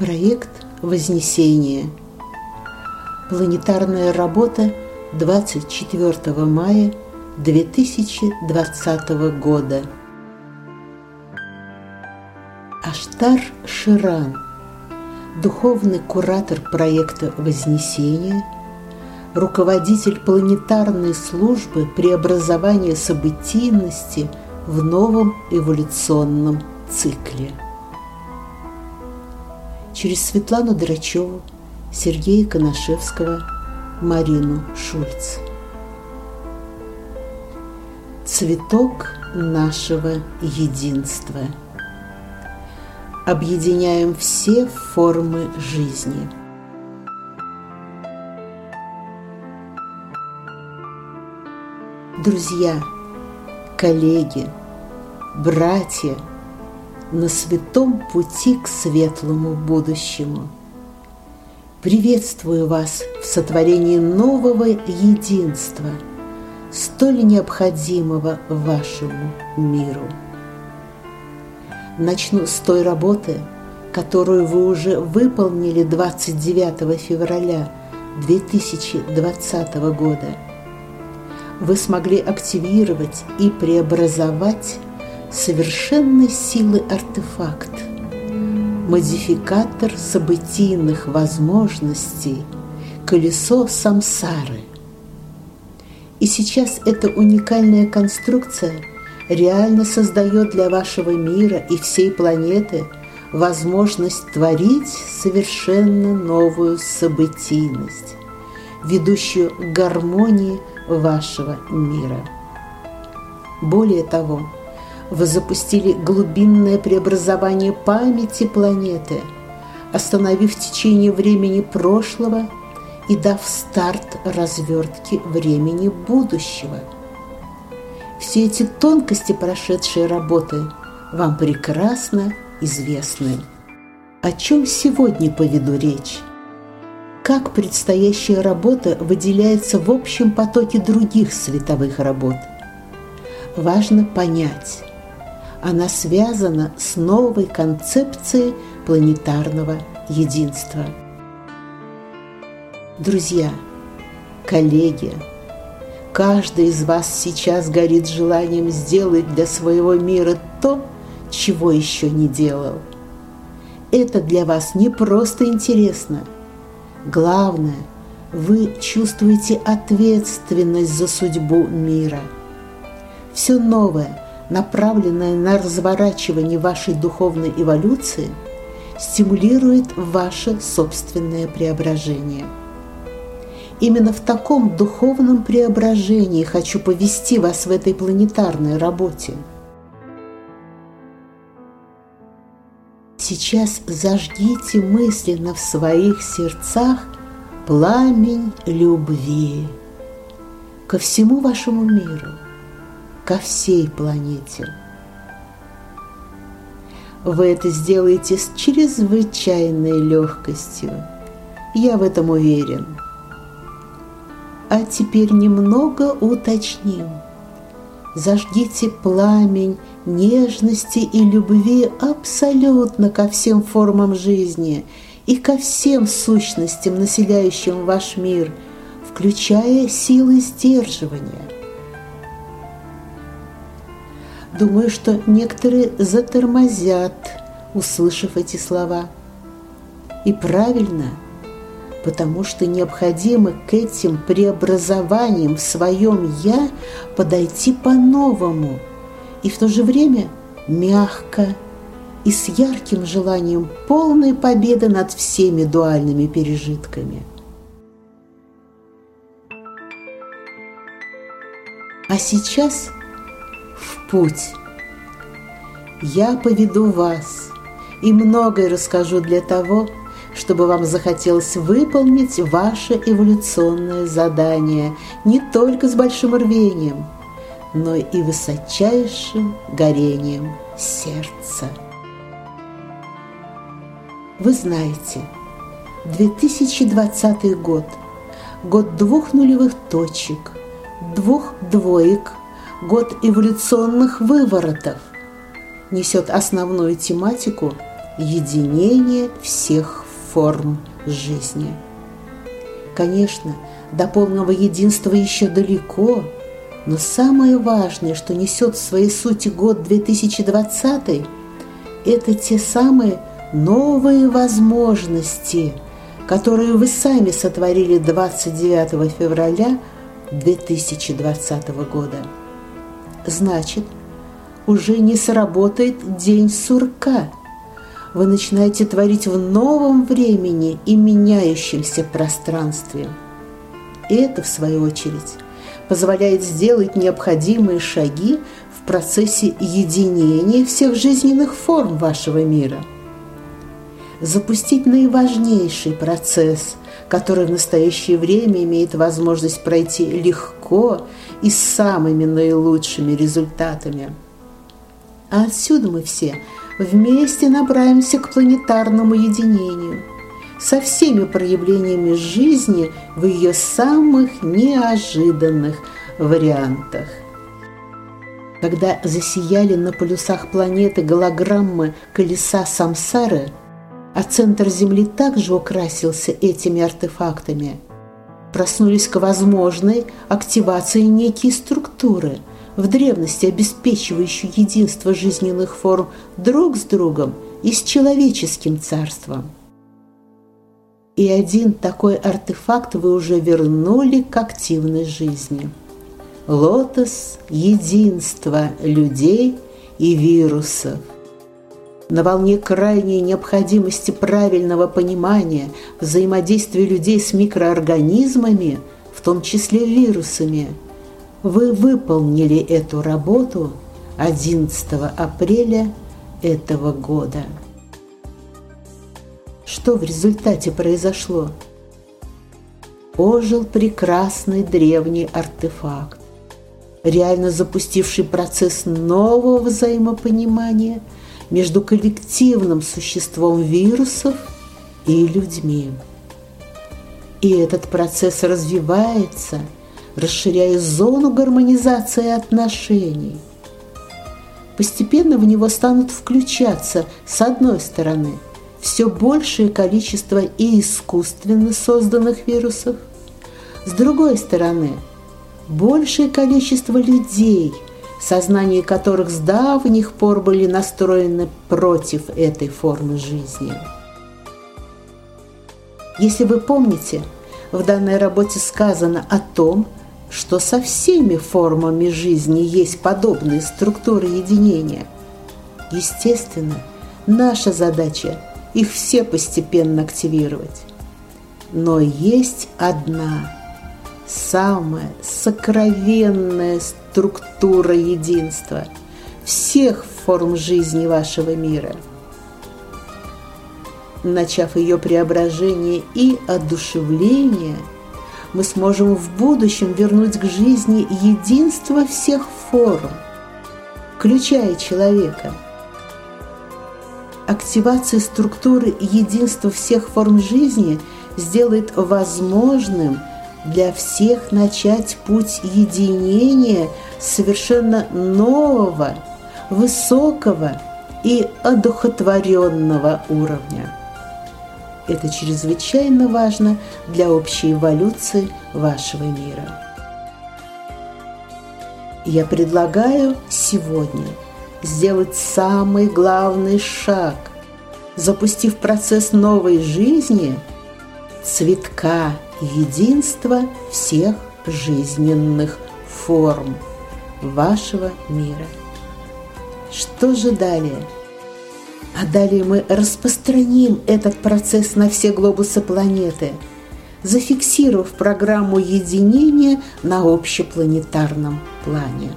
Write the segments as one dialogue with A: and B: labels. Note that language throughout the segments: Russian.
A: Проект «Вознесение». Планетарная работа 24 мая 2020 года. Аштар Ширан, духовный куратор проекта «Вознесение», руководитель планетарной службы преобразования событийности в новом эволюционном цикле. Через Светлану Драчеву, Сергея Коношевского, Марину Шульц. Цветок нашего единства. Объединяем все формы жизни. Друзья, коллеги, братья, на святом пути к светлому будущему. Приветствую вас в сотворении нового единства, столь необходимого вашему миру. Начну с той работы, которую вы уже выполнили 29 февраля 2020 года. Вы смогли активировать и преобразовать совершенной силы артефакт, модификатор событийных возможностей, колесо самсары. И сейчас эта уникальная конструкция реально создает для вашего мира и всей планеты возможность творить совершенно новую событийность, ведущую к гармонии вашего мира. Более того, вы запустили глубинное преобразование памяти планеты, остановив течение времени прошлого и дав старт развертке времени будущего. Все эти тонкости прошедшей работы вам прекрасно известны. О чем сегодня поведу речь? Как предстоящая работа выделяется в общем потоке других световых работ? Важно понять, она связана с новой концепцией планетарного единства. Друзья, коллеги, каждый из вас сейчас горит желанием сделать для своего мира то, чего еще не делал. Это для вас не просто интересно. Главное, вы чувствуете ответственность за судьбу мира. Все новое, направленное на разворачивание вашей духовной эволюции, стимулирует ваше собственное преображение. Именно в таком духовном преображении хочу повести вас в этой планетарной работе. Сейчас зажгите мысленно в своих сердцах пламень любви ко всему вашему миру, ко всей планете. Вы это сделаете с чрезвычайной легкостью. Я в этом уверен. А теперь немного уточним. Зажгите пламень нежности и любви абсолютно ко всем формам жизни и ко всем сущностям, населяющим ваш мир, включая силы сдерживания. Думаю, что некоторые затормозят, услышав эти слова. И правильно, потому что необходимо к этим преобразованиям в своем «я» подойти по-новому и в то же время мягко и с ярким желанием полной победы над всеми дуальными пережитками. А сейчас в путь. Я поведу вас и многое расскажу для того, чтобы вам захотелось выполнить ваше эволюционное задание не только с большим рвением, но и высочайшим горением сердца. Вы знаете, 2020 год – год 2 нулевых точек, 2 двоек, год эволюционных выворотов, несет основную тематику единение всех форм жизни. Конечно, до полного единства еще далеко, но самое важное, что несет в своей сути год 2020, это те самые новые возможности, которые вы сами сотворили 29 февраля 2020 года. Значит, уже не сработает день сурка. Вы начинаете творить в новом времени и меняющемся пространстве. И это, в свою очередь, позволяет сделать необходимые шаги в процессе единения всех жизненных форм вашего мира. Запустить наиважнейший процесс, который в настоящее время имеет возможность пройти легко и с самыми наилучшими результатами. А отсюда мы все вместе направимся к планетарному единению со всеми проявлениями жизни в ее самых неожиданных вариантах. Когда засияли на полюсах планеты голограммы колеса Самсары, а центр Земли также украсился этими артефактами, проснулись к возможной активации некие структуры, в древности обеспечивающие единство жизненных форм друг с другом и с человеческим царством. И один такой артефакт вы уже вернули к активной жизни. Лотос единства людей и вирусов. На волне крайней необходимости правильного понимания взаимодействия людей с микроорганизмами, в том числе вирусами, вы выполнили эту работу 11 апреля этого года. Что в результате произошло? Ожил прекрасный древний артефакт, реально запустивший процесс нового взаимопонимания между коллективным существом вирусов и людьми. И этот процесс развивается, расширяя зону гармонизации отношений. Постепенно в него станут включаться, с одной стороны, все большее количество и искусственно созданных вирусов, с другой стороны, большее количество людей, сознания которых с давних пор были настроены против этой формы жизни. Если вы помните, в данной работе сказано о том, что со всеми формами жизни есть подобные структуры единения. Естественно, наша задача – их все постепенно активировать. Но есть одна, самая сокровенная структура единства всех форм жизни вашего мира. Начав ее преображение и одушевление, мы сможем в будущем вернуть к жизни единство всех форм, включая человека. Активация структуры единства всех форм жизни сделает возможным для всех начать путь единения совершенно нового, высокого и одухотворенного уровня. Это чрезвычайно важно для общей эволюции вашего мира. Я предлагаю сегодня сделать самый главный шаг, запустив процесс новой жизни, цветка единства всех жизненных форм вашего мира. Что же далее? А далее мы распространим этот процесс на все глобусы планеты, зафиксировав программу единения на общепланетарном плане.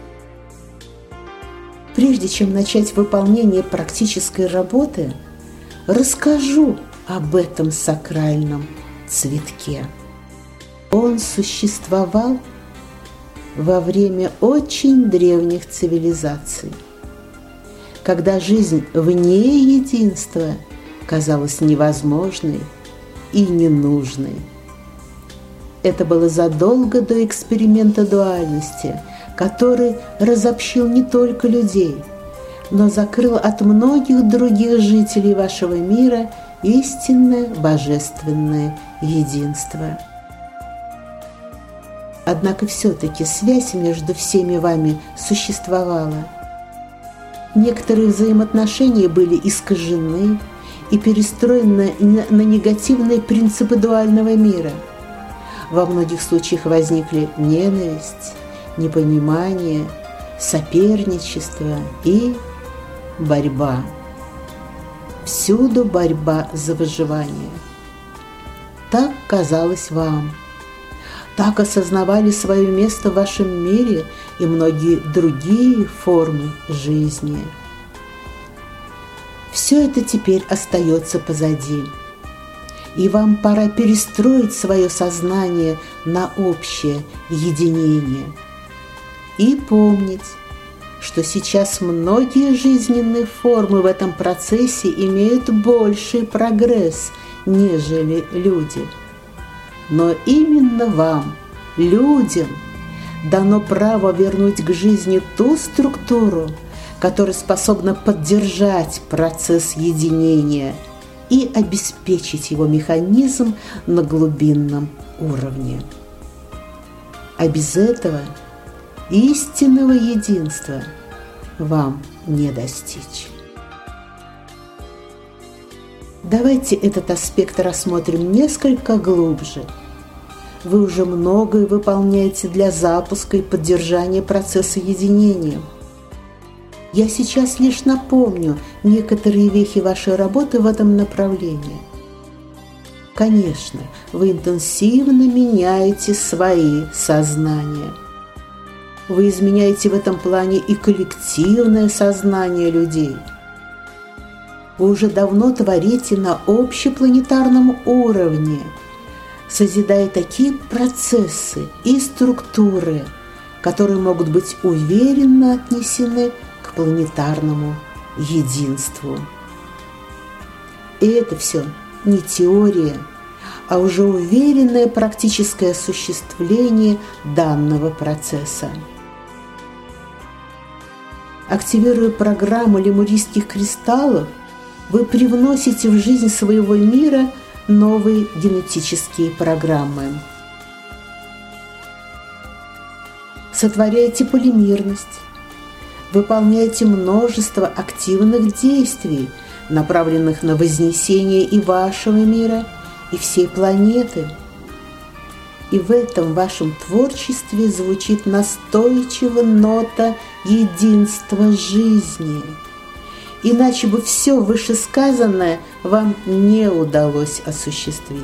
A: Прежде чем начать выполнение практической работы, расскажу об этом сакральном цветке. Он существовал во время очень древних цивилизаций, когда жизнь вне единства казалась невозможной и ненужной. Это было задолго до эксперимента дуальности, который разобщил не только людей, но закрыл от многих других жителей вашего мира истинное божественное единство. Однако все-таки связь между всеми вами существовала. Некоторые взаимоотношения были искажены и перестроены на негативные принципы дуального мира. Во многих случаях возникли ненависть, непонимание, соперничество и борьба. Всюду борьба за выживание. Так казалось вам. Так осознавали свое место в вашем мире и многие другие формы жизни. Все это теперь остается позади, и вам пора перестроить свое сознание на общее единение и помнить, что сейчас многие жизненные формы в этом процессе имеют больший прогресс, нежели люди. Но именно вам, людям, дано право вернуть к жизни ту структуру, которая способна поддержать процесс единения и обеспечить его механизм на глубинном уровне. А без этого истинного единства вам не достичь. Давайте этот аспект рассмотрим несколько глубже. Вы уже многое выполняете для запуска и поддержания процесса единения. Я сейчас лишь напомню некоторые вехи вашей работы в этом направлении. Конечно, вы интенсивно меняете свои сознания. Вы изменяете в этом плане и коллективное сознание людей. Вы уже давно творите на общепланетарном уровне, созидая такие процессы и структуры, которые могут быть уверенно отнесены к планетарному единству. И это все не теория, а уже уверенное практическое осуществление данного процесса. Активируя программу лемурийских кристаллов, вы привносите в жизнь своего мира новые генетические программы. Сотворяете полимерность, выполняете множество активных действий, направленных на вознесение и вашего мира, и всей планеты. И в этом вашем творчестве звучит настойчиво нота единства жизни. Иначе бы все вышесказанное вам не удалось осуществить.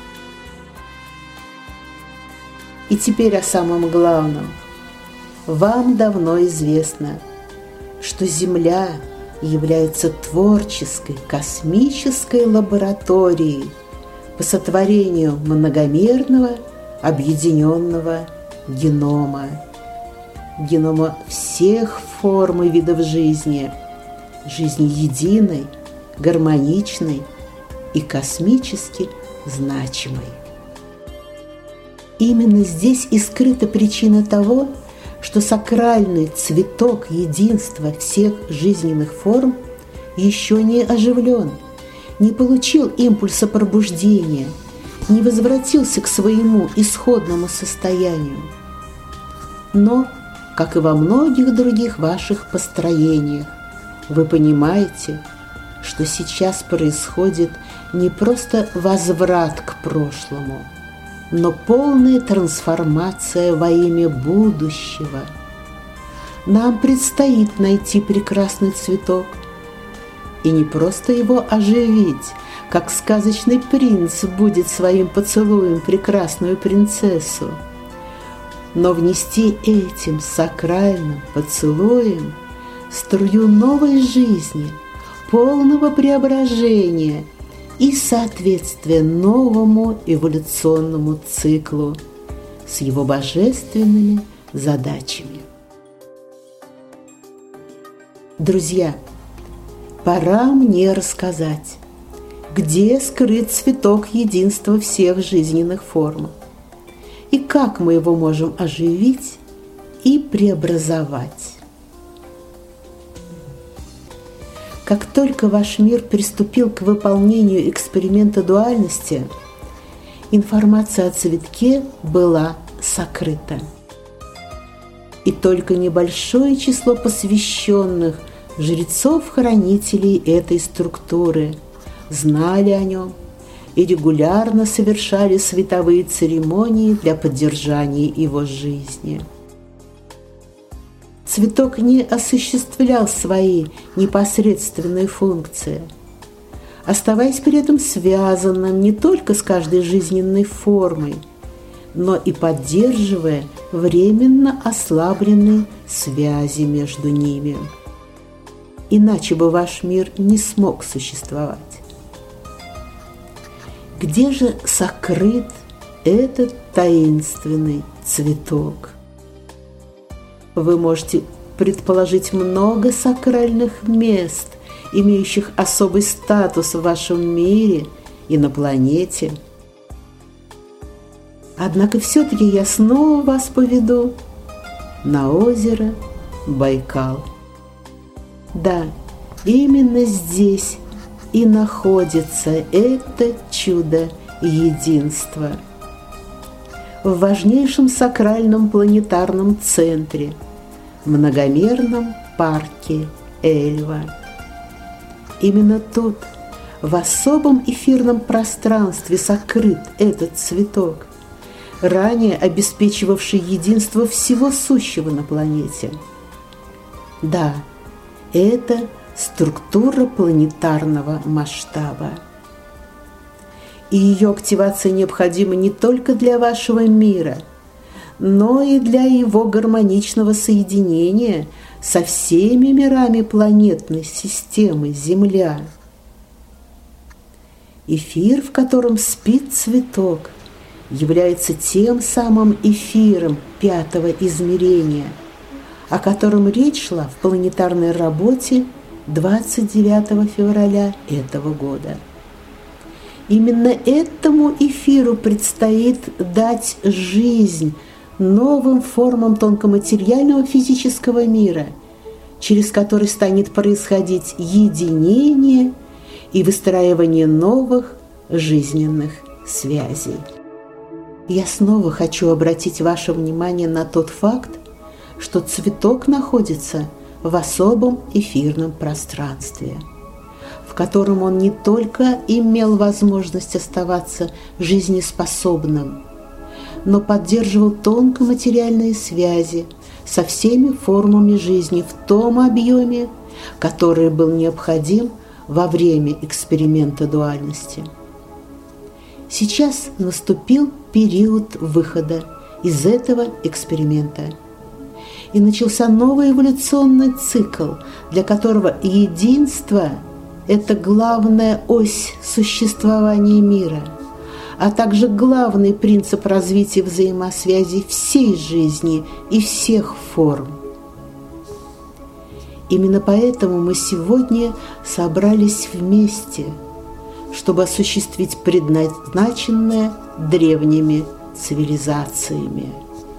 A: И теперь о самом главном. Вам давно известно, что Земля является творческой космической лабораторией по сотворению многомерного объединенного генома всех форм и видов жизни единой, гармоничной и космически значимой. Именно здесь и скрыта причина того, что сакральный цветок единства всех жизненных форм еще не оживлен, не получил импульса пробуждения, не возвратился к своему исходному состоянию. Но, как и во многих других ваших построениях, вы понимаете, что сейчас происходит не просто возврат к прошлому, но полная трансформация во имя будущего. Нам предстоит найти прекрасный цветок и не просто его оживить, как сказочный принц будет своим поцелуем прекрасную принцессу, но внести этим сакральным поцелуем струю новой жизни, полного преображения и соответствия новому эволюционному циклу с его божественными задачами. Друзья, пора мне рассказать, где скрыт цветок единства всех жизненных форм и как мы его можем оживить и преобразовать. Как только ваш мир приступил к выполнению эксперимента дуальности, информация о цветке была сокрыта. И только небольшое число посвященных жрецов-хранителей этой структуры знали о нем и регулярно совершали световые церемонии для поддержания его жизни. Цветок не осуществлял свои непосредственные функции, оставаясь при этом связанным не только с каждой жизненной формой, но и поддерживая временно ослабленные связи между ними. Иначе бы ваш мир не смог существовать. Где же сокрыт этот таинственный цветок? Вы можете предположить много сакральных мест, имеющих особый статус в вашем мире и на планете. Однако все-таки я снова вас поведу на озеро Байкал. Да, именно здесь и находится это чудо единства. В важнейшем сакральном планетарном центре, многомерном парке Эльва. Именно тут, в особом эфирном пространстве, сокрыт этот цветок, ранее обеспечивавший единство всего сущего на планете. Да, это структура планетарного масштаба. И ее активация необходима не только для вашего мира, но и для его гармоничного соединения со всеми мирами планетной системы Земля. Эфир, в котором спит цветок, является тем самым эфиром пятого измерения, о котором речь шла в планетарной работе 29 февраля этого года. Именно этому эфиру предстоит дать жизнь новым формам тонкоматериального физического мира, через который станет происходить единение и выстраивание новых жизненных связей. Я снова хочу обратить ваше внимание на тот факт, что цветок находится в особом эфирном пространстве, в котором он не только имел возможность оставаться жизнеспособным, но поддерживал тонкоматериальные связи со всеми формами жизни в том объеме, который был необходим во время эксперимента дуальности. Сейчас наступил период выхода из этого эксперимента, и начался новый эволюционный цикл, для которого единство – это главная ось существования мира, а также главный принцип развития взаимосвязи всей жизни и всех форм. Именно поэтому мы сегодня собрались вместе, чтобы осуществить предназначенное древними цивилизациями.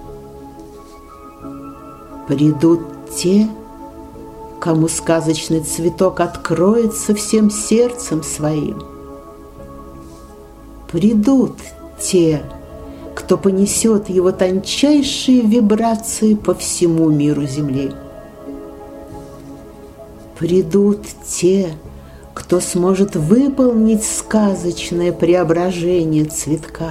A: Придут те, кому сказочный цветок откроется всем сердцем своим. Придут те, кто понесет его тончайшие вибрации по всему миру Земли. Придут те, кто сможет выполнить сказочное преображение цветка.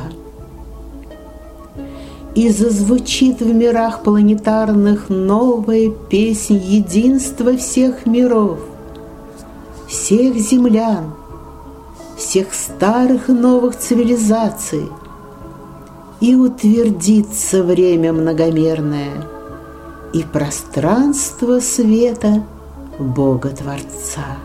A: И зазвучит в мирах планетарных новая песнь единства всех миров, всех землян, всех старых и новых цивилизаций, и утвердится время многомерное и пространство света Бога-Творца.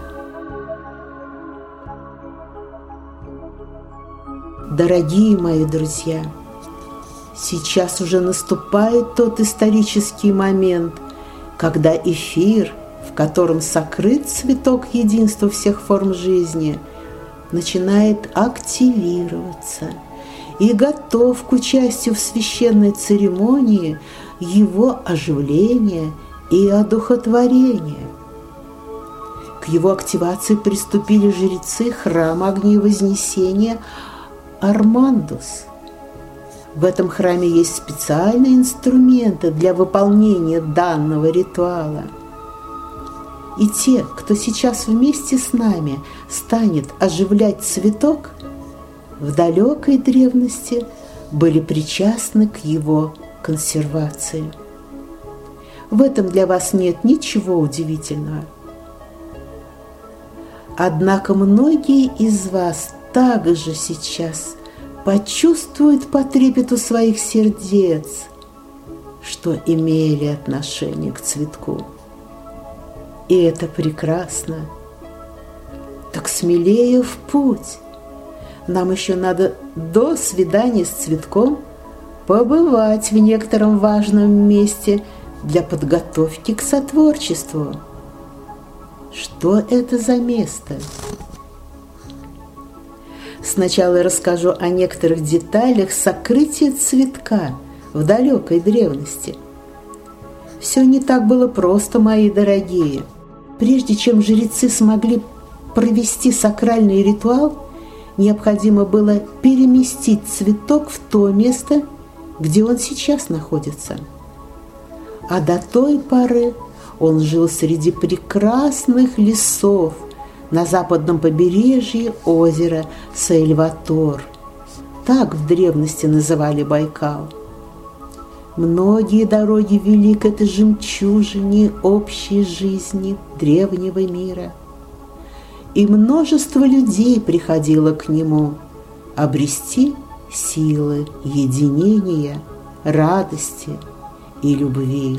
A: Дорогие мои друзья, сейчас уже наступает тот исторический момент, когда эфир, в котором сокрыт цветок единства всех форм жизни, начинает активироваться и готов к участию в священной церемонии его оживления и одухотворения. К его активации приступили жрецы храма Огневознесения Армандус. В этом храме есть специальные инструменты для выполнения данного ритуала. И те, кто сейчас вместе с нами станет оживлять цветок, в далекой древности были причастны к его консервации. В этом для вас нет ничего удивительного. Однако многие из вас также сейчас почувствуют по трепету своих сердец, что имели отношение к цветку. И это прекрасно. Так смелее в путь. Нам еще надо до свидания с цветком побывать в некотором важном месте для подготовки к сотворчеству. Что это за место? Сначала я расскажу о некоторых деталях сокрытия цветка в далекой древности. Все не так было просто, мои дорогие. Прежде чем жрецы смогли провести сакральный ритуал, необходимо было переместить цветок в то место, где он сейчас находится. А до той поры он жил среди прекрасных лесов на западном побережье озера Сальватор. Так в древности называли Байкал. Многие дороги вели к этой жемчужине общей жизни древнего мира. И множество людей приходило к нему обрести силы единения, радости и любви.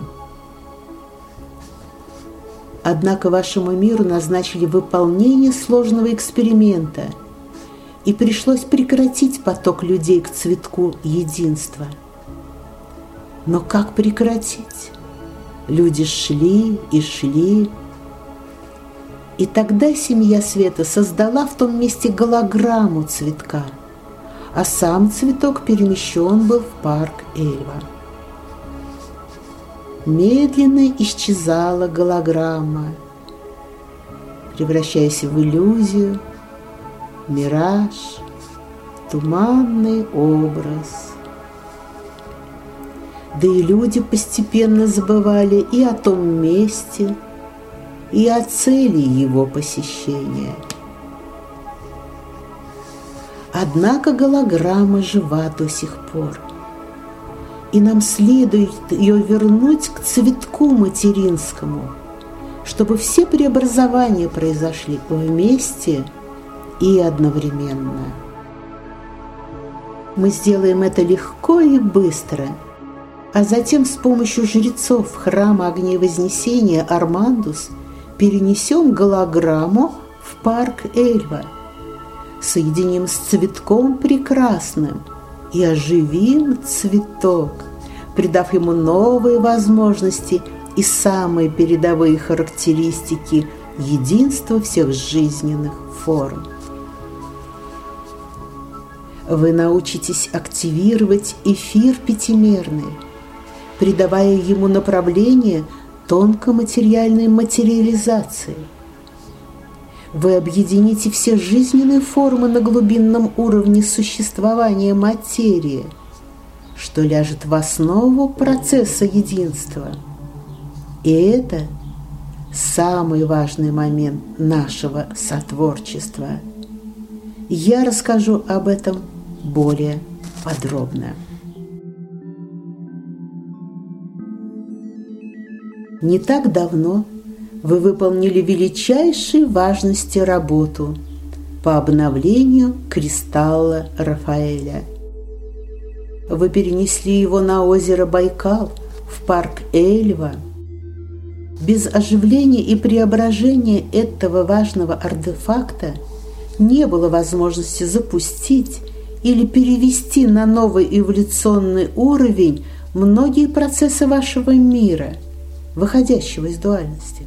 A: Однако вашему миру назначили выполнение сложного эксперимента, и пришлось прекратить поток людей к цветку единства. Но как прекратить? Люди шли и шли. И тогда семья света создала в том месте голограмму цветка, а сам цветок перемещен был в парк Эльва. Медленно исчезала голограмма, превращаясь в иллюзию, мираж, туманный образ. Да и люди постепенно забывали и о том месте, и о цели его посещения. Однако голограмма жива до сих пор, и нам следует ее вернуть к цветку материнскому, чтобы все преобразования произошли вместе и одновременно. Мы сделаем это легко и быстро, а затем с помощью жрецов храма Огневознесения Армандус перенесем голограмму в парк Эльва, соединим с цветком прекрасным и оживим цветок, придав ему новые возможности и самые передовые характеристики единства всех жизненных форм. Вы научитесь активировать эфир пятимерный, придавая ему направление тонкоматериальной материализации. Вы объедините все жизненные формы на глубинном уровне существования материи, что ляжет в основу процесса единства. И это самый важный момент нашего сотворчества. Я расскажу об этом более подробно. Не так давно вы выполнили величайшей важности работу по обновлению кристалла Рафаэля. Вы перенесли его на озеро Байкал, в парк Эльва. Без оживления и преображения этого важного артефакта не было возможности запустить или перевести на новый эволюционный уровень многие процессы вашего мира, выходящего из дуальности.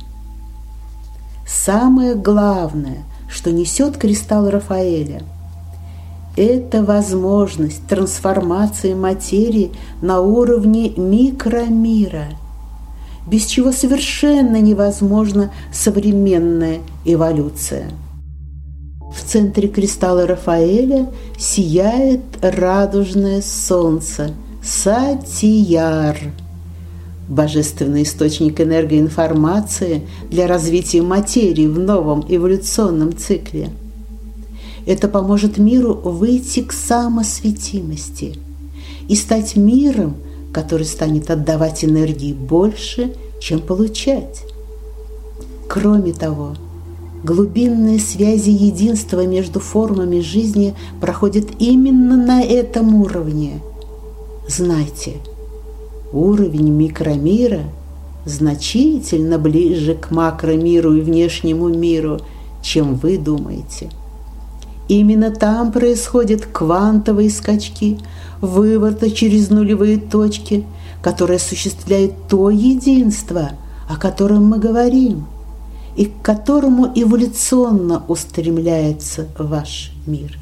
A: Самое главное, что несет кристалл Рафаэля, это возможность трансформации материи на уровне микромира, без чего совершенно невозможно современное эволюция. В центре кристалла Рафаэля сияет радужное солнце – Сатияр, божественный источник энергоинформации для развития материи в новом эволюционном цикле. Это поможет миру выйти к самосветимости и стать миром, который станет отдавать энергии больше, чем получать. Кроме того, глубинные связи единства между формами жизни проходят именно на этом уровне. Знайте, уровень микромира значительно ближе к макромиру и внешнему миру, чем вы думаете. Именно там происходят квантовые скачки, вывороты через нулевые точки, которые осуществляют то единство, о котором мы говорим, и к которому эволюционно устремляется ваш мир.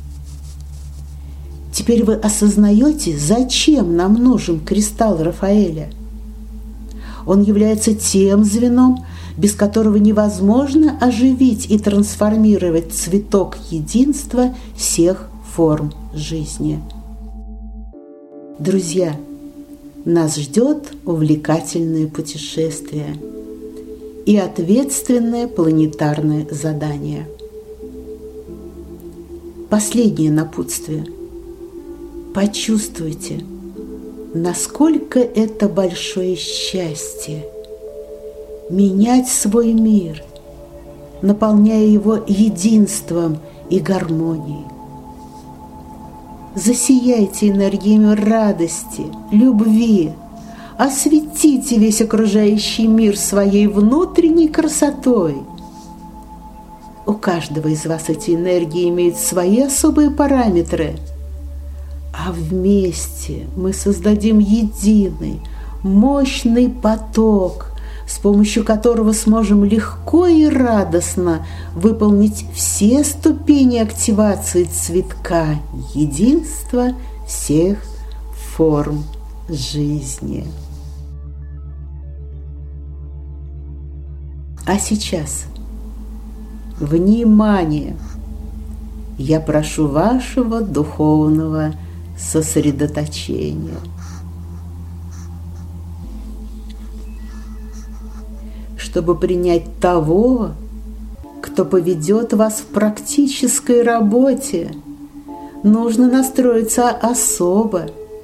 A: Теперь вы осознаете, зачем нам нужен кристалл Рафаэля. Он является тем звеном, без которого невозможно оживить и трансформировать цветок единства всех форм жизни. Друзья, нас ждет увлекательное путешествие и ответственное планетарное задание. Последнее напутствие. Почувствуйте, насколько это большое счастье менять свой мир, наполняя его единством и гармонией. Засияйте энергиями радости, любви, осветите весь окружающий мир своей внутренней красотой. У каждого из вас эти энергии имеют свои особые параметры, а вместе мы создадим единый, мощный поток, с помощью которого сможем легко и радостно выполнить все ступени активации цветка единства всех форм жизни. А сейчас, внимание! Я прошу вашего духовного сосредоточения. Чтобы принять того, кто поведет вас в практической работе, нужно настроиться особо.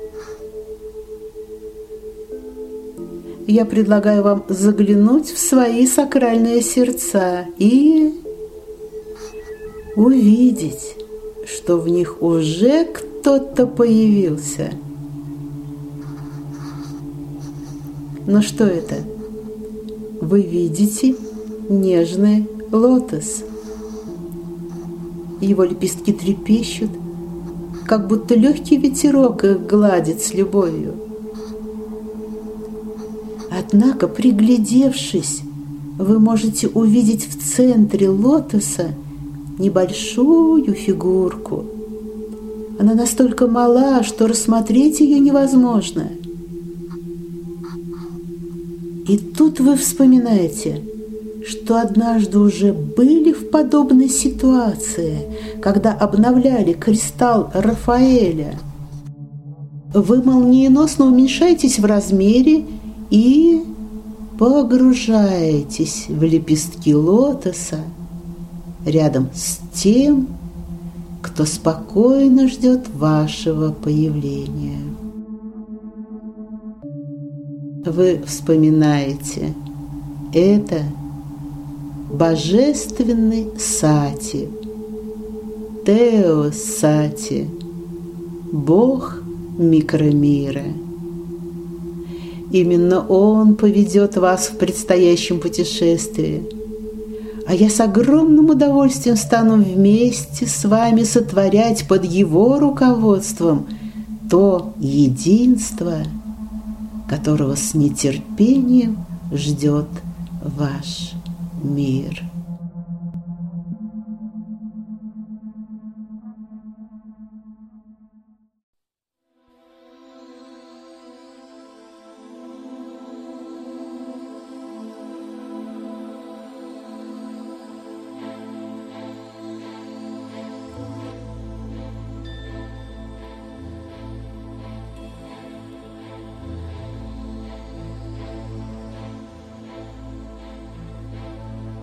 A: Я предлагаю вам заглянуть в свои сакральные сердца и увидеть, что в них уже кто-то появился. Но что это? Вы видите нежный лотос. Его лепестки трепещут, как будто легкий ветерок их гладит с любовью. Однако, приглядевшись, вы можете увидеть в центре лотоса небольшую фигурку. Она настолько мала, что рассмотреть ее невозможно. И тут вы вспоминаете, что однажды уже были в подобной ситуации, когда обновляли кристалл Рафаэля. Вы молниеносно уменьшаетесь в размере и погружаетесь в лепестки лотоса рядом с тем, кто спокойно ждет вашего появления. Вы вспоминаете, это божественный Сати, Теос Сати, Бог микромира. Именно Он поведет вас в предстоящем путешествии, а я с огромным удовольствием стану вместе с вами сотворять под Его руководством то единство, которого с нетерпением ждет ваш мир.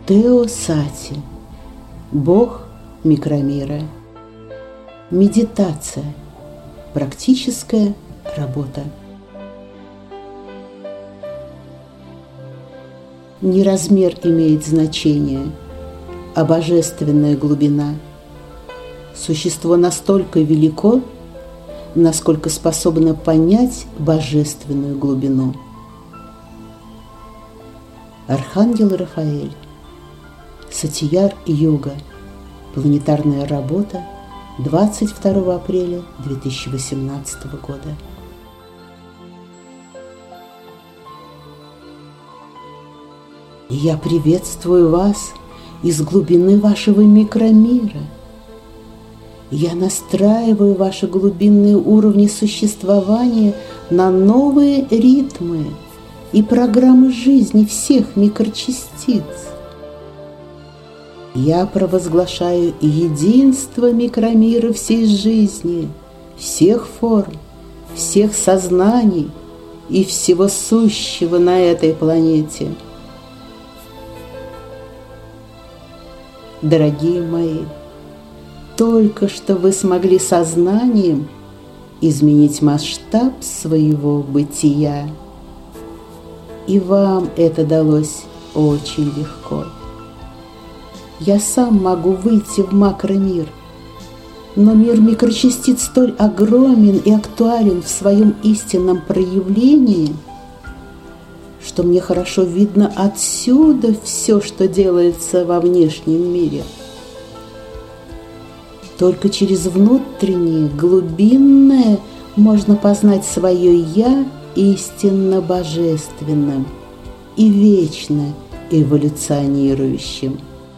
A: Теосати – Бог микромира. Медитация – практическая работа. Не размер имеет значение, а божественная глубина. Существо настолько велико, насколько способно понять божественную глубину. Архангел Рафаэль. Сатьяр-йога. Планетарная работа. 22 апреля 2018 года. Я приветствую вас из глубины вашего микромира. Я настраиваю ваши глубинные уровни существования на новые ритмы и программы жизни всех микрочастиц. Я провозглашаю единство микромира всей жизни, всех форм, всех сознаний и всего сущего на этой планете. Дорогие мои, только что вы смогли сознанием изменить масштаб своего бытия. И вам это далось очень легко. Я сам могу выйти в макромир, но мир микрочастиц столь огромен и актуален в своем истинном проявлении, что мне хорошо видно отсюда все, что делается во внешнем мире. Только через внутреннее, глубинное можно познать свое «Я» истинно божественным и вечно эволюционирующим.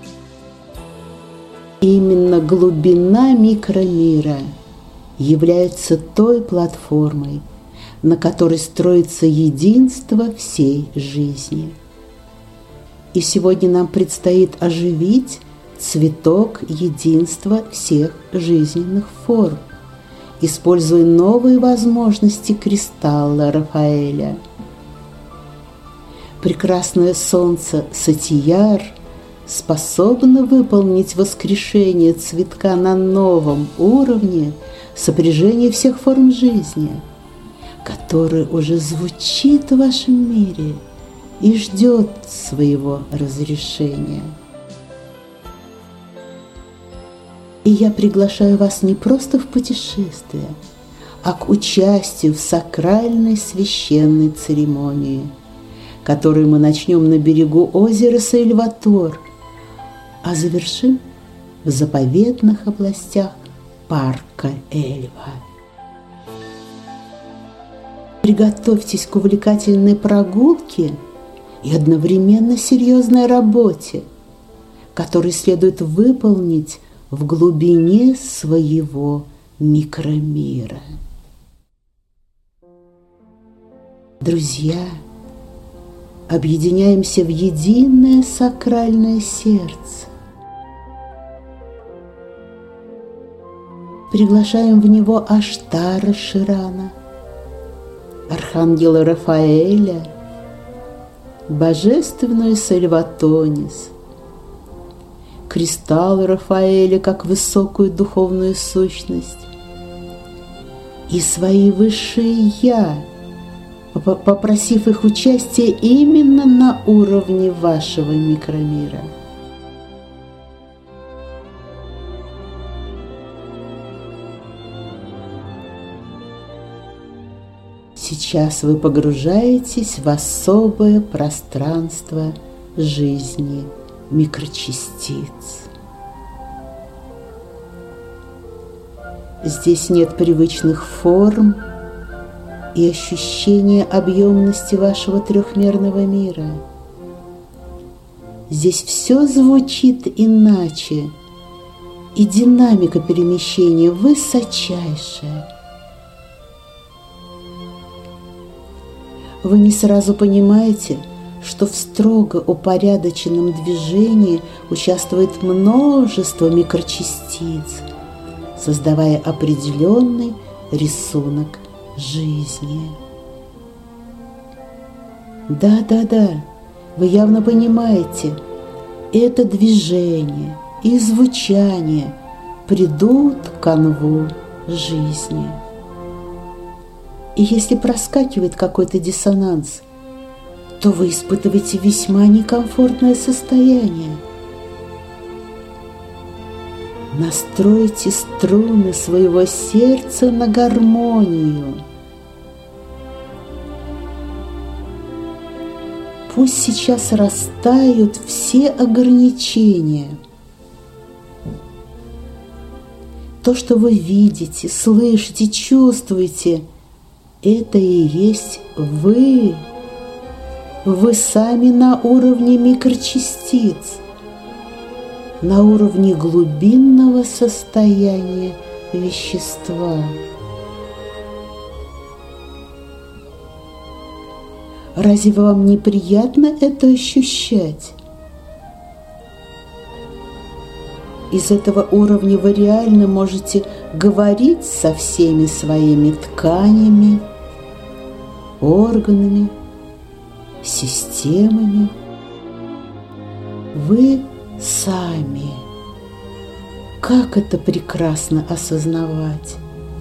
A: Именно глубина микромира является той платформой, на которой строится единство всей жизни. И сегодня нам предстоит оживить цветок единства всех жизненных форм, используя новые возможности кристалла Рафаэля. Прекрасное солнце Сатьяр способно выполнить воскрешение цветка на новом уровне сопряжения всех форм жизни, который уже звучит в вашем мире и ждет своего разрешения. И я приглашаю вас не просто в путешествие, а к участию в сакральной священной церемонии, которую мы начнем на берегу озера Сальватор, а завершим в заповедных областях парка Эльва. Приготовьтесь к увлекательной прогулке и одновременно серьезной работе, которую следует выполнить в глубине своего микромира. Друзья, объединяемся в единое сакральное сердце. Приглашаем в него Аштара Ширана, Архангела Рафаэля, Божественную Сальватонис, кристалл Рафаэля как высокую духовную сущность и свои высшие «Я», попросив их участия именно на уровне вашего микромира. Сейчас вы погружаетесь в особое пространство жизни микрочастиц. Здесь нет привычных форм и ощущения объемности вашего трехмерного мира. Здесь все звучит иначе, и динамика перемещения высочайшая. Вы не сразу понимаете, что в строго упорядоченном движении участвует множество микрочастиц, создавая определенный рисунок жизни. Да, вы явно понимаете, это движение и звучание придут к канву жизни. И если проскакивает какой-то диссонанс, то вы испытываете весьма некомфортное состояние. Настройте струны своего сердца на гармонию. Пусть сейчас растают все ограничения. То, что вы видите, слышите, чувствуете, это и есть вы. Вы сами на уровне микрочастиц, на уровне глубинного состояния вещества. Разве вам неприятно это ощущать? Из этого уровня вы реально можете говорить со всеми своими тканями, органами, системами. Вы сами. Как это прекрасно осознавать.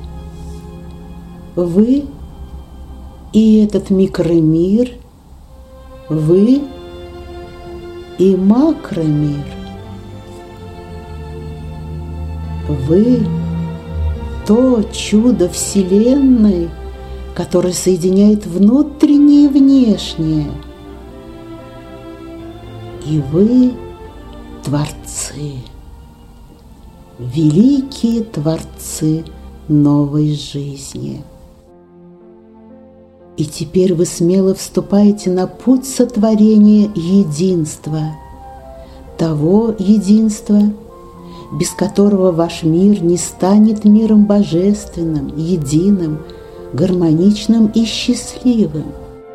A: Вы и этот микромир, вы и макромир. Вы – то чудо Вселенной, которое соединяет внутреннее и внешнее. И вы – творцы, великие творцы новой жизни. И теперь вы смело вступаете на путь сотворения единства, того единства, без которого ваш мир не станет миром божественным, единым, гармоничным и счастливым.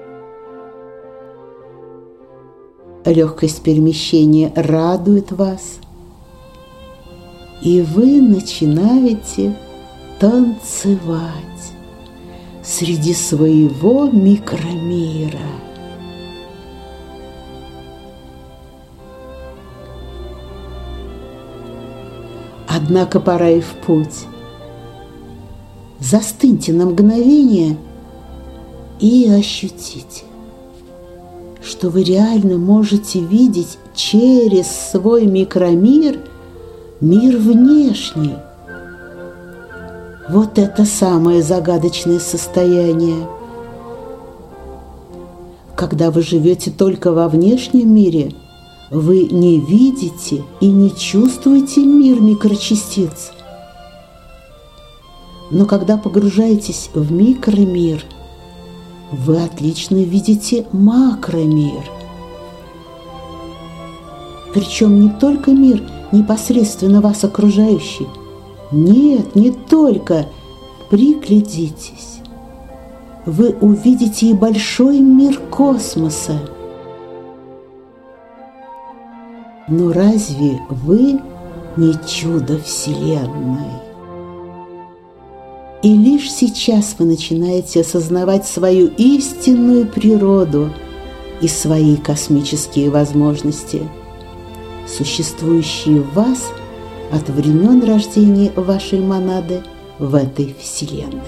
A: Легкость перемещения радует вас, и вы начинаете танцевать среди своего микромира. Однако пора и в путь. Застыньте на мгновение и ощутите, что вы реально можете видеть через свой микромир мир внешний. Вот это самое загадочное состояние. Когда вы живете только во внешнем мире, вы не видите и не чувствуете мир микрочастиц. Но когда погружаетесь в микромир, вы отлично видите макромир. Причем не только мир, непосредственно вас окружающий. Нет, не только. Приглядитесь. Вы увидите и большой мир космоса. Но разве вы не чудо Вселенной? И лишь сейчас вы начинаете осознавать свою истинную природу и свои космические возможности, существующие в вас от времен рождения вашей монады в этой Вселенной.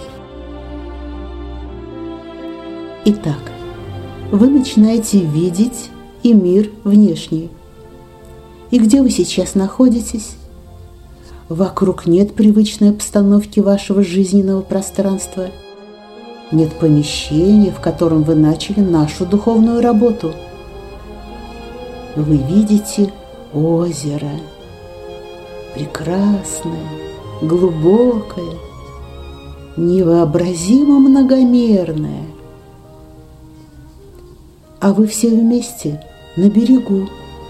A: Итак, вы начинаете видеть и мир внешний. И где вы сейчас находитесь? Вокруг нет привычной обстановки вашего жизненного пространства. Нет помещения, в котором вы начали нашу духовную работу. Вы видите озеро. Прекрасное, глубокое, невообразимо многомерное. А вы все вместе на берегу.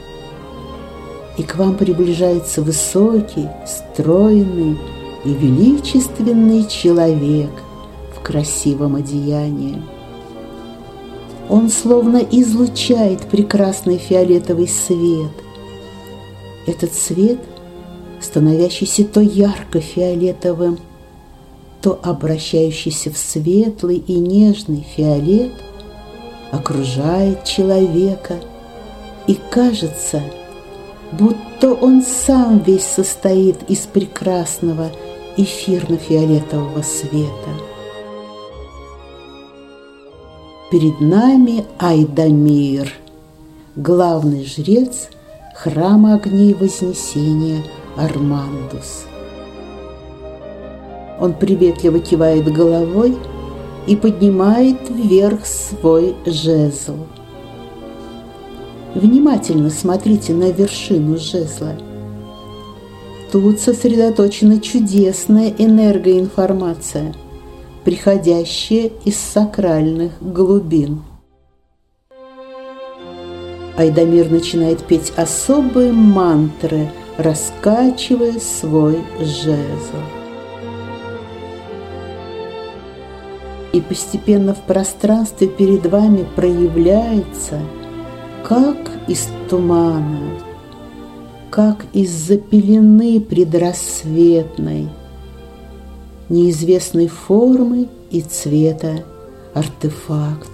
A: И к вам приближается высокий, стройный и величественный человек в красивом одеянии. Он словно излучает прекрасный фиолетовый свет. Этот свет, становящийся то ярко-фиолетовым, то обращающийся в светлый и нежный фиолет, окружает человека, и кажется, будто он сам весь состоит из прекрасного эфирно-фиолетового света. Перед нами Айдамир, главный жрец храма огней Вознесения Армандус. Он приветливо кивает головой и поднимает вверх свой жезл. Внимательно смотрите на вершину жезла. Тут сосредоточена чудесная энергоинформация, приходящая из сакральных глубин. Айдамир начинает петь особые мантры, раскачивая свой жезл. И постепенно в пространстве перед вами проявляется, как из тумана, как из-за пелены предрассветной, неизвестной формы и цвета артефакт.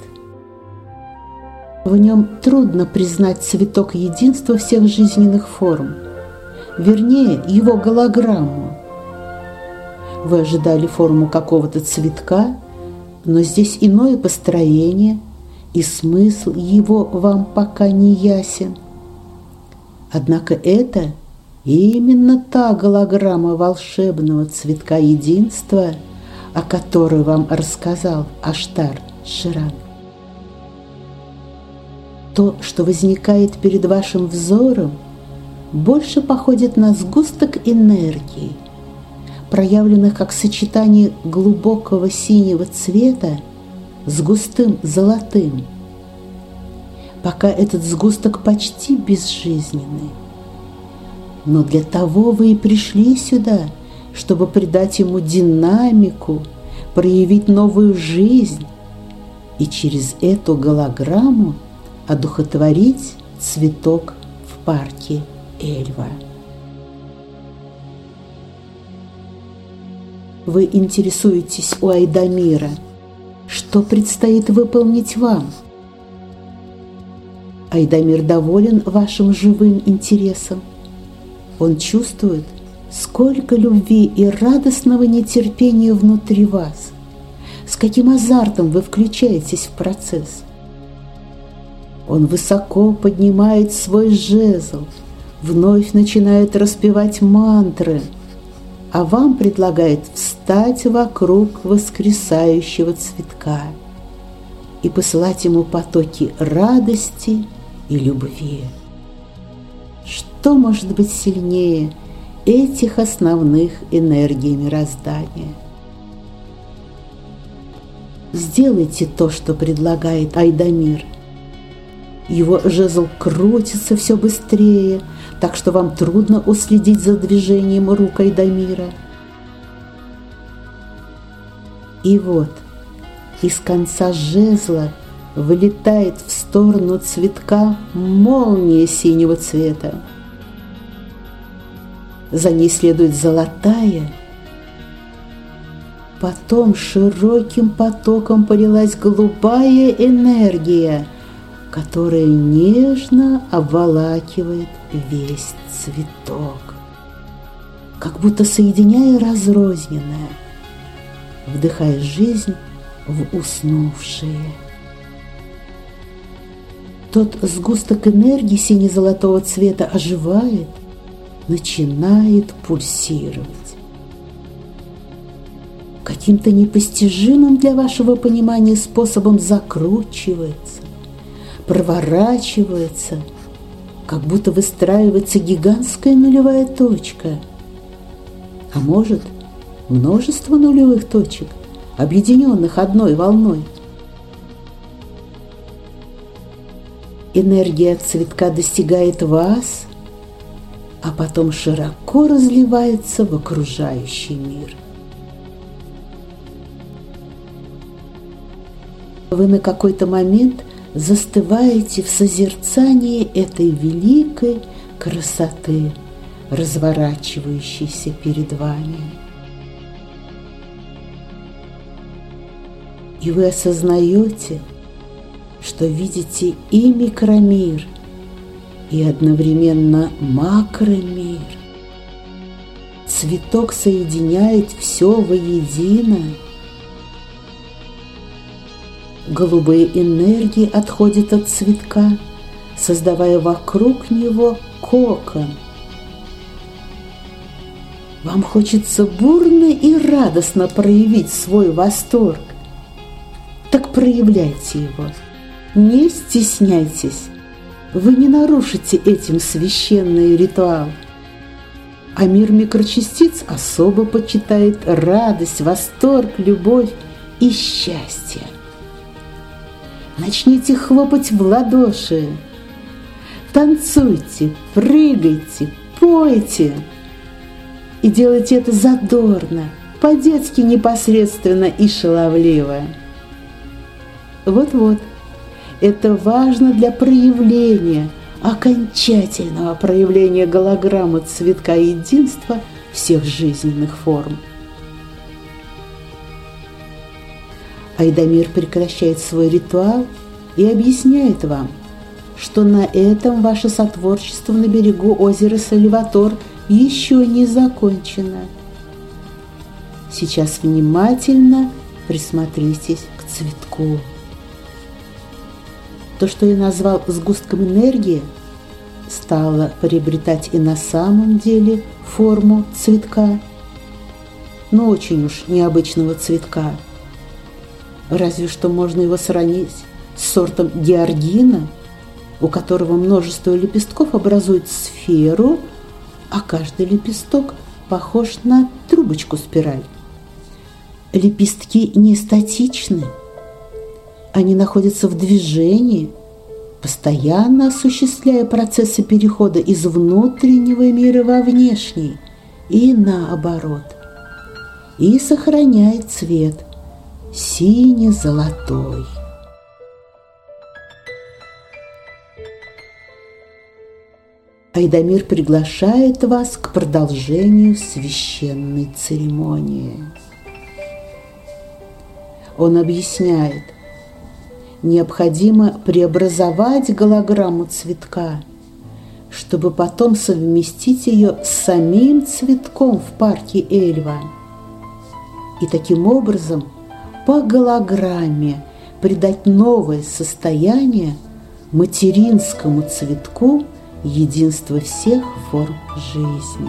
A: В нем трудно признать цветок единства всех жизненных форм, вернее, его голограмму. Вы ожидали форму какого-то цветка, но здесь иное построение, и смысл его вам пока не ясен. Однако это именно та голограмма волшебного цветка единства, о которой вам рассказал Аштар Ширан. То, что возникает перед вашим взором, больше походит на сгусток энергии, проявленных как сочетание глубокого синего цвета с густым золотым. Пока этот сгусток почти безжизненный. Но для того вы и пришли сюда, чтобы придать ему динамику, проявить новую жизнь и через эту голограмму одухотворить цветок в парке Эльва. Вы интересуетесь у Айдамира, что предстоит выполнить вам. Айдамир доволен вашим живым интересом. Он чувствует, сколько любви и радостного нетерпения внутри вас, с каким азартом вы включаетесь в процесс. Он высоко поднимает свой жезл, вновь начинает распевать мантры, а вам предлагает встать вокруг воскресающего цветка и посылать ему потоки радости и любви. Что может быть сильнее этих основных энергий мироздания? Сделайте то, что предлагает Айдамир. Его жезл крутится все быстрее, так что вам трудно уследить за движением рук Айдамира. И вот из конца жезла вылетает в сторону цветка молния синего цвета. За ней следует золотая. Потом широким потоком полилась голубая энергия, которая нежно обволакивает весь цветок, как будто соединяя разрозненное, вдыхая жизнь в уснувшие. Тот сгусток энергии сине-золотого цвета оживает, начинает пульсировать. Каким-то непостижимым для вашего понимания способом закручивается, проворачивается, как будто выстраивается гигантская нулевая точка. А может, множество нулевых точек, объединенных одной волной. Энергия от цветка достигает вас, а потом широко разливается в окружающий мир. Вы на какой-то момент застываете в созерцании этой великой красоты, разворачивающейся перед вами. И вы осознаете, что видите и микромир, и одновременно макромир. Цветок соединяет все воедино. Голубые энергии отходят от цветка, создавая вокруг него кокон. Вам хочется бурно и радостно проявить свой восторг. Так проявляйте его. Не стесняйтесь. Вы не нарушите этим священный ритуал. А мир микрочастиц особо почитает радость, восторг, любовь и счастье. Начните хлопать в ладоши. Танцуйте, прыгайте, пойте. И делайте это задорно, по-детски непосредственно и шаловливо. Вот-вот, это важно для проявления, окончательного проявления голограммы цветка единства всех жизненных форм. Айдамир прекращает свой ритуал и объясняет вам, что на этом ваше сотворчество на берегу озера Сальватор еще не закончено. Сейчас внимательно присмотритесь к цветку. То, что я назвал сгустком энергии, стало приобретать и на самом деле форму цветка, но очень уж необычного цветка. Разве что можно его сравнить с сортом георгина, у которого множество лепестков образует сферу, а каждый лепесток похож на трубочку-спираль. Лепестки не статичны. Они находятся в движении, постоянно осуществляя процессы перехода из внутреннего мира во внешний и наоборот, и сохраняет цвет сине-золотой. Айдамир приглашает вас к продолжению священной церемонии. Он объясняет, необходимо преобразовать голограмму цветка, чтобы потом совместить ее с самим цветком в парке Эльва. И таким образом по голограмме придать новое состояние материнскому цветку единства всех форм жизни.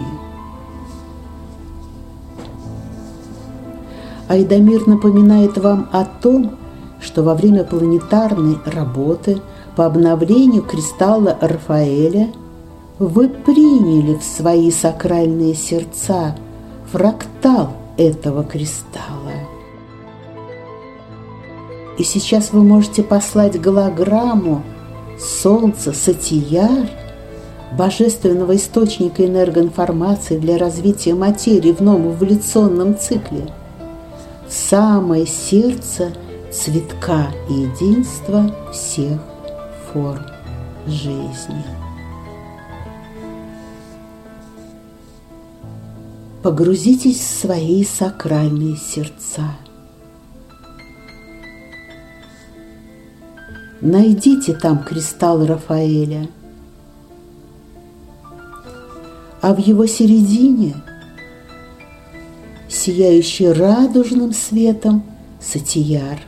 A: Айдамир напоминает вам о том, что во время планетарной работы по обновлению кристалла Рафаэля вы приняли в свои сакральные сердца фрактал этого кристалла. И сейчас вы можете послать голограмму Солнца Сатияр, божественного источника энергоинформации для развития материи в новом эволюционном цикле, в самое сердце цветка единства всех форм жизни. Погрузитесь в свои сакральные сердца. Найдите там кристалл Рафаэля, а в его середине сияющий радужным светом Сатияр.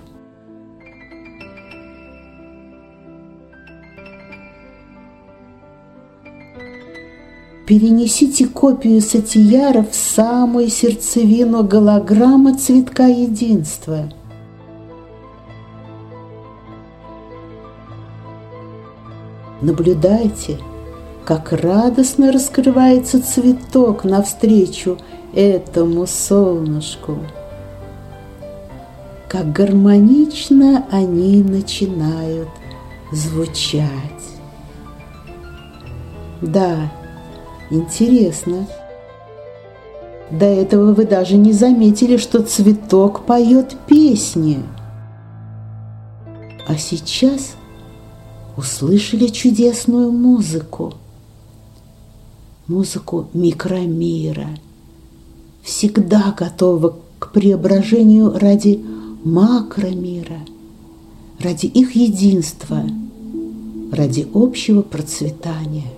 A: Перенесите копию Сатияра в самую сердцевину голограммы цветка единства. Наблюдайте, как радостно раскрывается цветок навстречу этому солнышку. Как гармонично они начинают звучать. Да, интересно. До этого вы даже не заметили, что цветок поет песни. А сейчас услышали чудесную музыку. Музыку микромира, всегда готова к преображению ради макромира, ради их единства, ради общего процветания,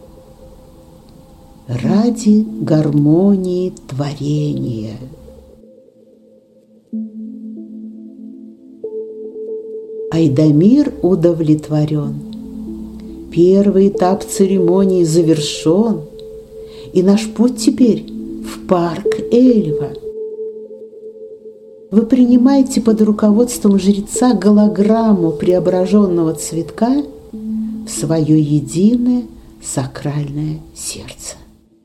A: ради гармонии творения. Айдамир удовлетворен. Первый этап церемонии завершен, и наш путь теперь в парк Эльва. Вы принимаете под руководством жреца голограмму преображенного цветка в свое единое сакральное сердце.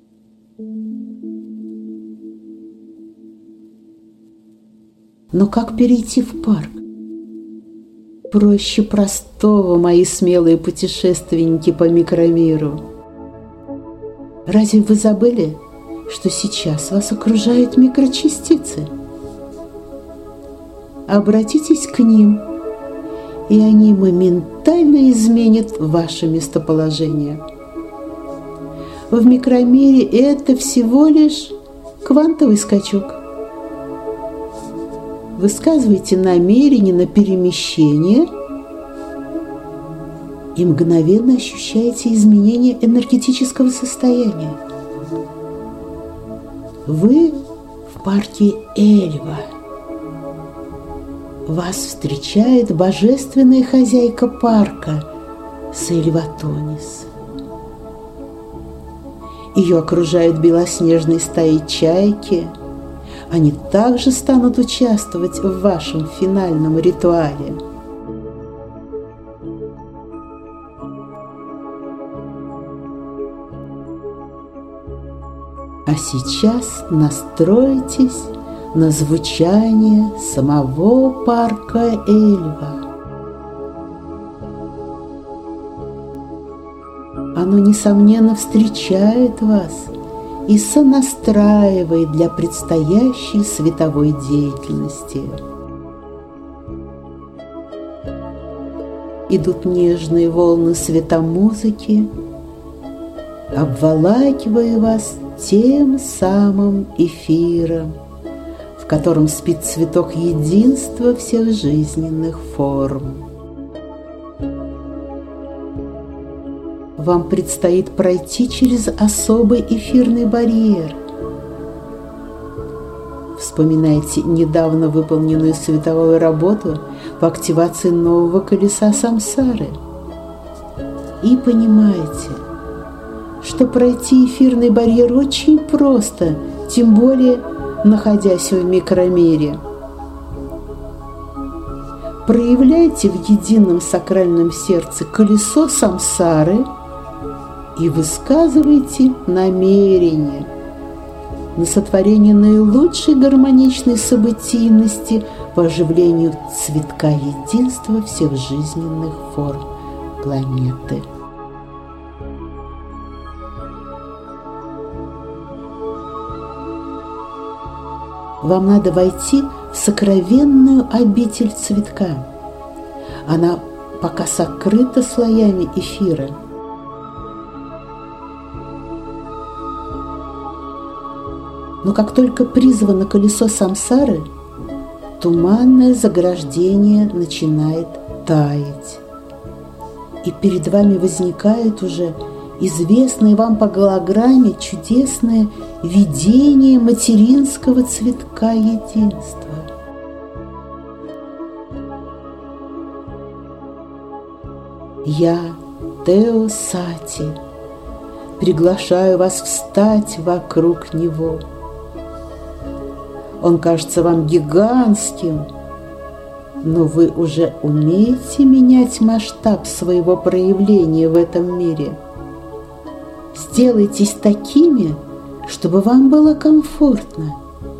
A: Но как перейти в парк? Проще простого, мои смелые путешественники по микромиру. Разве вы забыли, что сейчас вас окружают микрочастицы? Обратитесь к ним, и они моментально изменят ваше местоположение. В микромире это всего лишь квантовый скачок. Высказывайте намерение на перемещение и мгновенно ощущаете изменение энергетического состояния. Вы в парке Эльва. Вас встречает божественная хозяйка парка Сельватонис. Ее окружают белоснежные стаи чайки. Они также станут участвовать в вашем финальном ритуале. А сейчас настройтесь на звучание самого парка Эльва. Оно, несомненно, встречает вас и сонастраивает для предстоящей световой деятельности. Идут нежные волны светомузыки, обволакивая вас тем самым эфиром, в котором спит цветок единства всех жизненных форм. Вам предстоит пройти через особый эфирный барьер. Вспоминайте недавно выполненную световую работу по активации нового колеса самсары и понимаете, что пройти эфирный барьер очень просто, тем более находясь в микромире. Проявляйте в едином сакральном сердце колесо самсары и высказывайте намерение на сотворение наилучшей гармоничной событийности по оживлению цветка единства всех жизненных форм планеты. Вам надо войти в сокровенную обитель цветка. Она пока сокрыта слоями эфира. Но как только призвано колесо самсары, туманное заграждение начинает таять. И перед вами возникает уже известное вам по голограмме чудесное видение материнского цветка единства. Я, Тео Сати, приглашаю вас встать вокруг него. Он кажется вам гигантским, но вы уже умеете менять масштаб своего проявления в этом мире. Сделайтесь такими, чтобы вам было комфортно.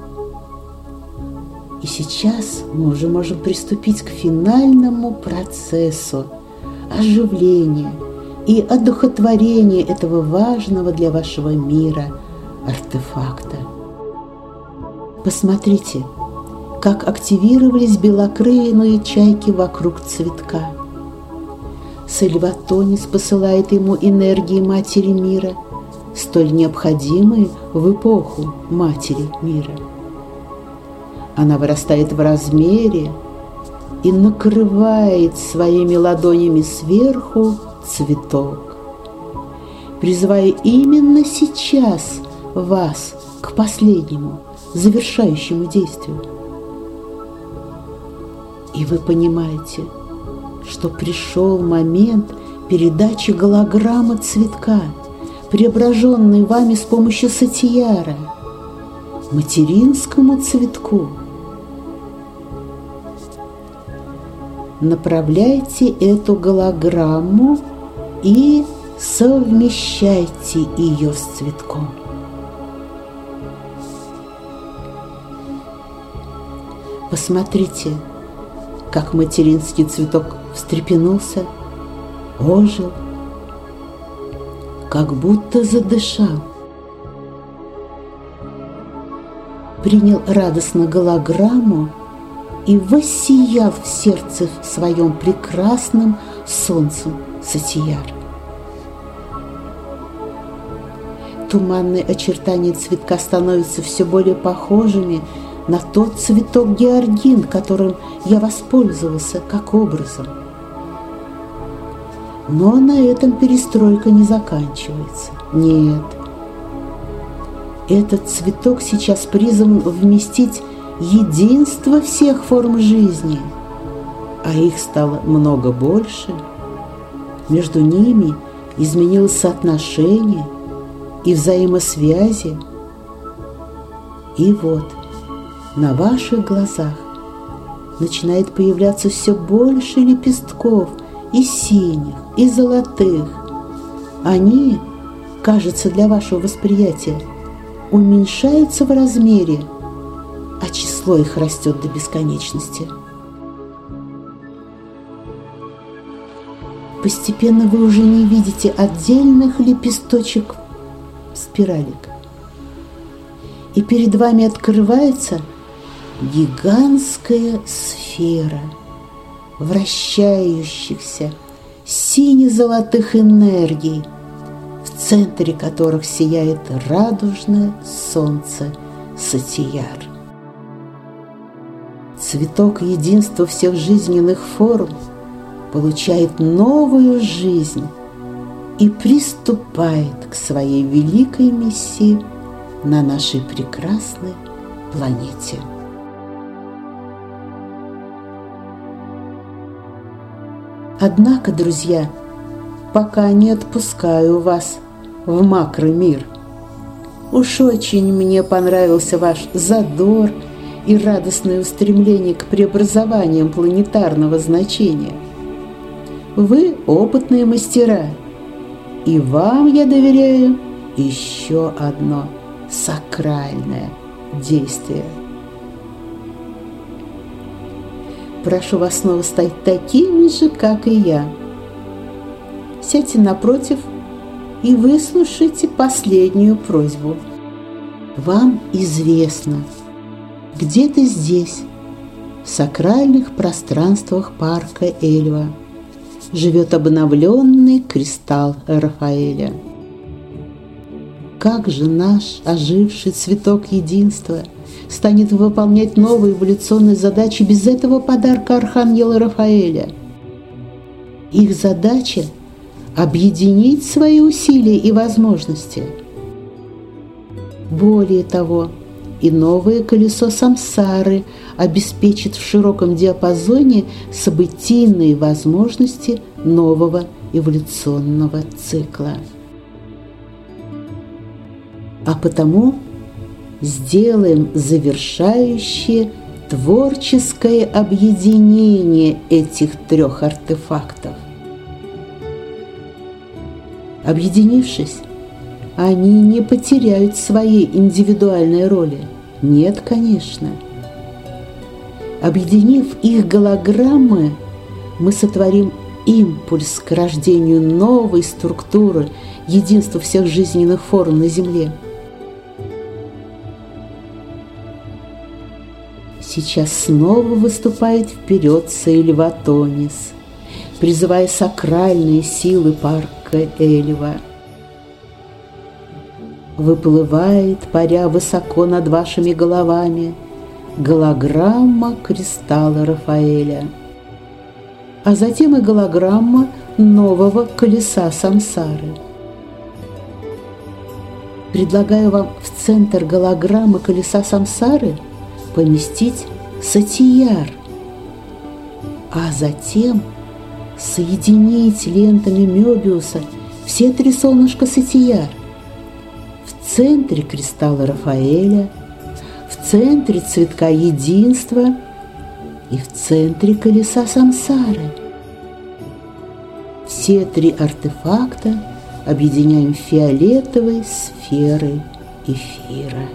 A: И сейчас мы уже можем приступить к финальному процессу оживления и одухотворения этого важного для вашего мира артефакта. Посмотрите, как активировались белокрылые чайки вокруг цветка. Сельватонис посылает ему энергии Матери Мира, столь необходимые в эпоху Матери Мира. Она вырастает в размере и накрывает своими ладонями сверху цветок, призывая именно сейчас вас к последнему, завершающему действию. И вы понимаете, что пришел момент передачи голограммы цветка, преображенной вами с помощью сатияра, материнскому цветку. Направляйте эту голограмму и совмещайте ее с цветком. Посмотрите, как материнский цветок встрепенулся, ожил, как будто задышал, принял радостно голограмму и воссиял в сердце своем прекрасным солнцем сатияр. Туманные очертания цветка становятся все более похожими на тот цветок георгин, которым я воспользовался как образом. Но на этом перестройка не заканчивается. Нет. Этот цветок сейчас призван вместить единство всех форм жизни, а их стало много больше. Между ними изменилось соотношение и взаимосвязи. И вот на ваших глазах начинает появляться все больше лепестков, и синих, и золотых. Они, кажется, для вашего восприятия уменьшаются в размере, а число их растет до бесконечности. Постепенно вы уже не видите отдельных лепесточек спиралек, и перед вами открывается гигантская сфера вращающихся сине-золотых энергий, в центре которых сияет радужное солнце сатияр. Цветок единства всех жизненных форм получает новую жизнь и приступает к своей великой миссии на нашей прекрасной планете. Однако, друзья, пока не отпускаю вас в макромир. Уж очень мне понравился ваш задор и радостное устремление к преобразованиям планетарного значения. Вы опытные мастера, и вам я доверяю еще одно сакральное действие. Прошу вас снова стать такими же, как и я. Сядьте напротив и выслушайте последнюю просьбу. Вам известно, где-то здесь, в сакральных пространствах парка Эльва, живет обновленный кристалл Рафаэля. Как же наш оживший цветок единства станет выполнять новые эволюционные задачи без этого подарка архангела Рафаэля? Их задача – объединить свои усилия и возможности. Более того, и новое колесо самсары обеспечит в широком диапазоне событийные возможности нового эволюционного цикла. А потому сделаем завершающее творческое объединение этих трех артефактов. Объединившись, они не потеряют своей индивидуальной роли. Нет, конечно. Объединив их голограммы, мы сотворим импульс к рождению новой структуры единства всех жизненных форм на Земле. Сейчас снова выступает вперед Саильватонис, призывая сакральные силы парка Эльва. Выплывает, паря высоко над вашими головами, голограмма кристалла Рафаэля, а затем и голограмма нового колеса сансары. Предлагаю вам в центр голограммы колеса сансары поместить сатияр, а затем соединить лентами Мёбиуса все три солнышка сатияр. В центре кристалла Рафаэля, в центре цветка единства и в центре колеса сансары. Все три артефакта объединяем фиолетовой сферой эфира.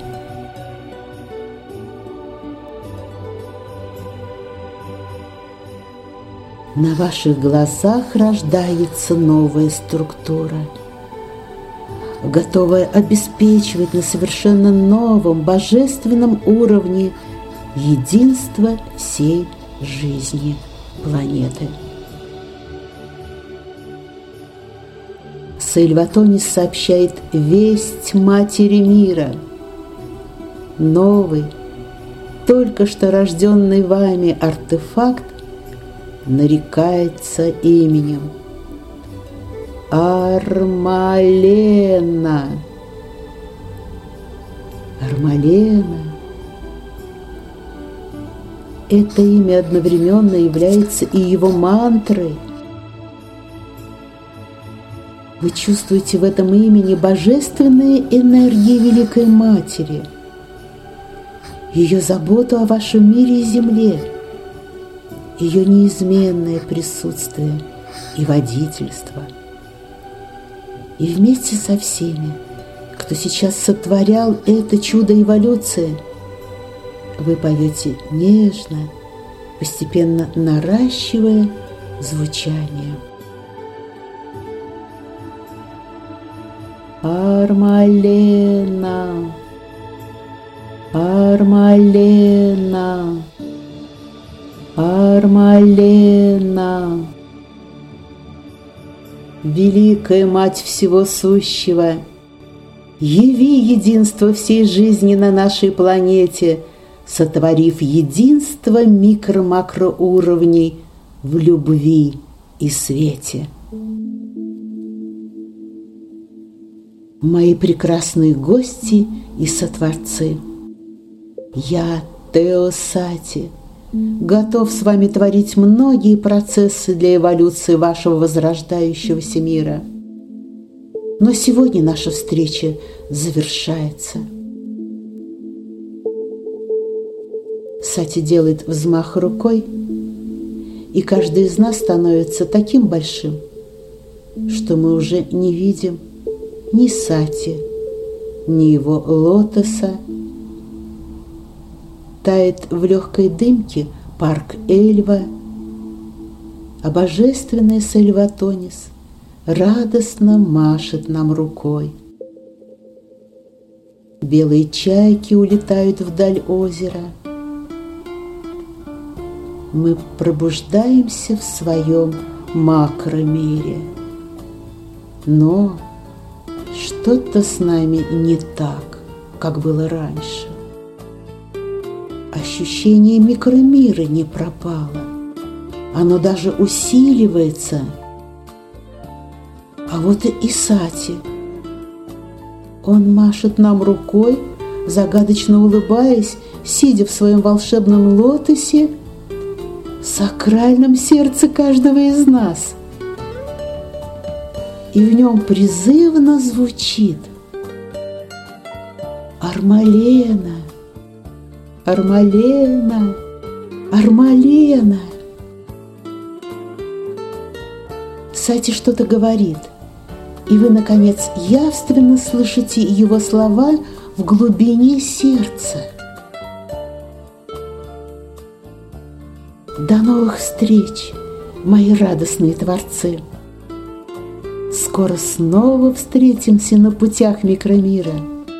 A: На ваших глазах рождается новая структура, готовая обеспечивать на совершенно новом божественном уровне единство всей жизни планеты. Сальватонис сообщает весть Матери мира. Новый, только что рожденный вами артефакт нарекается именем Армалена. Армалена. Это имя одновременно является и его мантрой. Вы чувствуете в этом имени божественные энергии Великой Матери, ее заботу о вашем мире и земле, ее неизменное присутствие и водительство. И вместе со всеми, кто сейчас сотворял это чудо эволюции, вы поете нежно, постепенно наращивая звучание. Армалена, Армалена, Армалена. Великая Мать всего сущего, яви единство всей жизни на нашей планете, сотворив единство микро-макроуровней в любви и свете. Мои прекрасные гости и сотворцы, я, Теосати, готов с вами творить многие процессы для эволюции вашего возрождающегося мира. Но сегодня наша встреча завершается. Сати делает взмах рукой, и каждый из нас становится таким большим, что мы уже не видим ни Сати, ни его лотоса. Тает в легкой дымке парк Эльва, а божественный Сальватонис радостно машет нам рукой. Белые чайки улетают вдаль озера. Мы пробуждаемся в своем макромире. Но что-то с нами не так, как было раньше. Ощущение микромира не пропало. Оно даже усиливается. А вот и Сати. Он машет нам рукой, загадочно улыбаясь, сидя в своем волшебном лотосе, в сакральном сердце каждого из нас. И в нем призывно звучит: Армалена, Армалена, Армалена. Сати что-то говорит, и вы, наконец, явственно слышите его слова в глубине сердца. До новых встреч, мои радостные творцы! Скоро снова встретимся на путях микромира.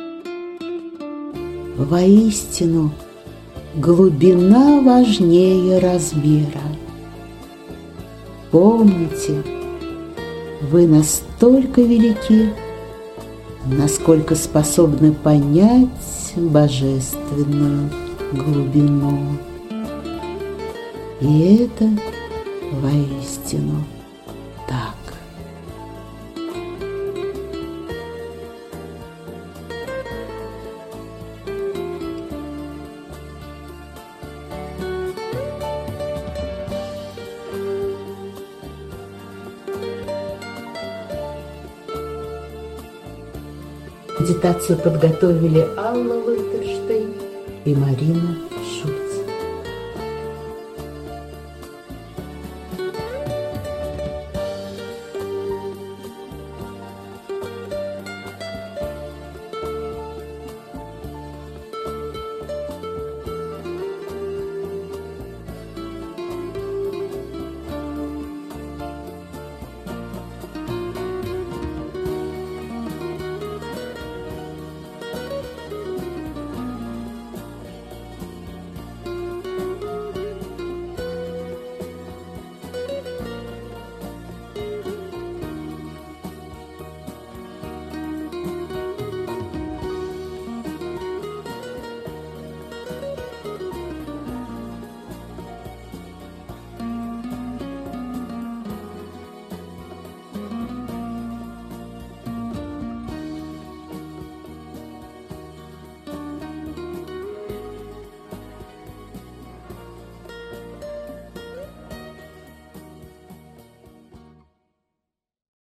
A: Воистину, глубина важнее размера. Помните, вы настолько велики, насколько способны понять божественную глубину. И это воистину так. Медитацию подготовили Алла Лойтерштейн и Марина